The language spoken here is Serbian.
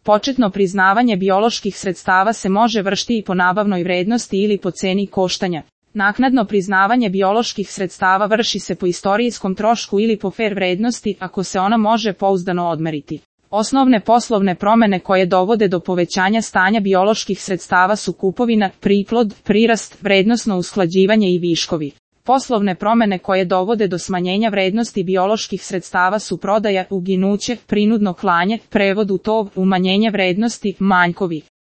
Početno priznavanje bioloških sredstava se može vršiti i po nabavnoj vrednosti ili po ceni koštanja. Naknadno priznavanje bioloških sredstava vrši se po istorijskom trošku ili po fer vrednosti ako se ona može pouzdano odmeriti. Osnovne poslovne promene koje dovode do povećanja stanja bioloških sredstava su kupovina, priplod, prirast, vrednosno usklađivanje i viškovi. Poslovne promene koje dovode do smanjenja vrednosti bioloških sredstava su prodaja, uginuće, prinudno klanje, prevod u tov, umanjenje vrednosti, manjkovi.